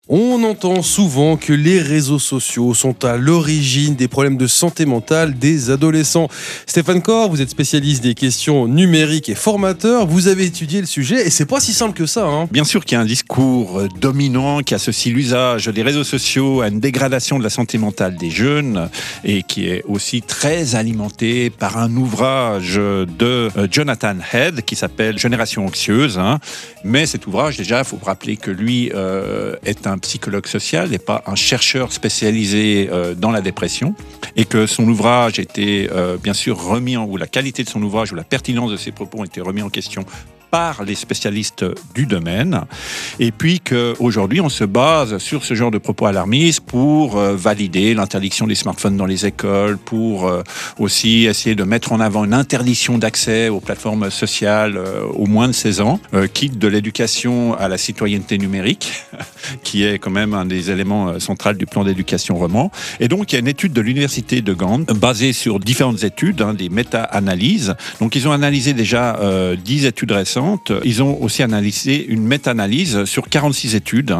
On entend souvent que les réseaux sociaux sont à l'origine des problèmes de santé mentale des adolescents. Stéphane Corr, vous êtes spécialiste des questions numériques et formateur. Vous avez étudié le sujet et c'est pas si simple que ça, hein. Bien sûr qu'il y a un discours dominant qui associe l'usage des réseaux sociaux à une dégradation de la santé mentale des jeunes et qui est aussi très alimenté par un ouvrage de Jonathan Head qui s'appelle Génération anxieuse. Mais cet ouvrage, déjà, il faut rappeler que lui est un psychologue social et pas un chercheur spécialisé dans la dépression, et que son ouvrage était bien sûr ou la qualité de son ouvrage ou la pertinence de ses propos ont été remis en question par les spécialistes du domaine, et puis qu'aujourd'hui on se base sur ce genre de propos alarmistes pour valider l'interdiction des smartphones dans les écoles, pour aussi essayer de mettre en avant une interdiction d'accès aux plateformes sociales aux moins de 16 ans, quitte de l'éducation à la citoyenneté numérique, qui est quand même un des éléments centraux du plan d'éducation roman. Et donc il y a une étude de l'université de Gand basée sur différentes études, des méta-analyses. Donc ils ont analysé déjà 10 études récentes. Ils ont aussi analysé une méta-analyse sur 46 études.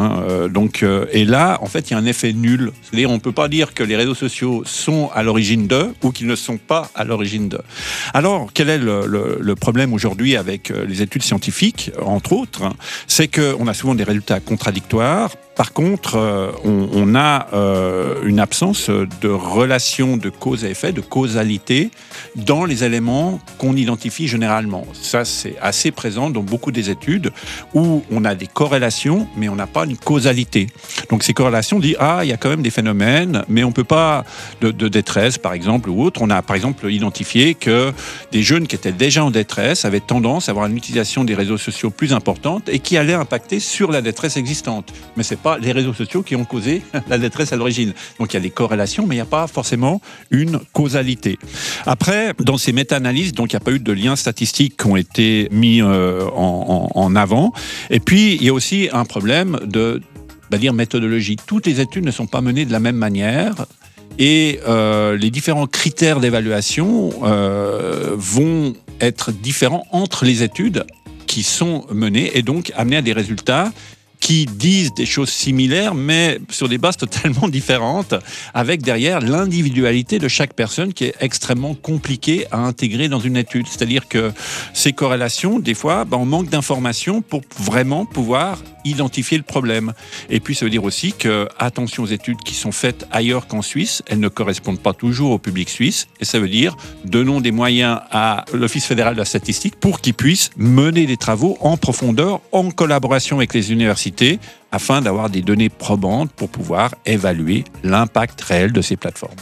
Et là, en fait, il y a un effet nul. C'est-à-dire, on ne peut pas dire que les réseaux sociaux sont à l'origine d'eux ou qu'ils ne sont pas à l'origine d'eux. Alors, quel est le problème aujourd'hui avec les études scientifiques, entre autres? C'est qu'on a souvent des résultats contradictoires. Par contre, on a une absence de relation de cause à effet, de causalité dans les éléments qu'on identifie généralement. Ça, c'est assez présent dans beaucoup des études où on a des corrélations, mais on n'a pas une causalité. Donc ces corrélations disent il y a quand même des phénomènes, mais on peut pas de détresse, par exemple, ou autre. On a, par exemple, identifié que des jeunes qui étaient déjà en détresse avaient tendance à avoir une utilisation des réseaux sociaux plus importante et qui allait impacter sur la détresse existante. Mais c'est pas les réseaux sociaux qui ont causé la détresse à l'origine. Donc il y a des corrélations, mais il n'y a pas forcément une causalité. Après, dans ces méta-analyses, donc il n'y a pas eu de liens statistiques qui ont été mis en avant. Et puis il y a aussi un problème de méthodologie. Toutes les études ne sont pas menées de la même manière. Et les différents critères d'évaluation vont être différents entre les études qui sont menées et donc amener à des résultats qui disent des choses similaires, mais sur des bases totalement différentes, avec derrière l'individualité de chaque personne qui est extrêmement compliquée à intégrer dans une étude. C'est-à-dire que ces corrélations, des fois, on manque d'informations pour vraiment pouvoir identifier le problème. Et puis, ça veut dire aussi que, attention aux études qui sont faites ailleurs qu'en Suisse, elles ne correspondent pas toujours au public suisse. Et ça veut dire, donnons des moyens à l'Office fédéral de la statistique pour qu'il puisse mener des travaux en profondeur, en collaboration avec les universités, afin d'avoir des données probantes pour pouvoir évaluer l'impact réel de ces plateformes.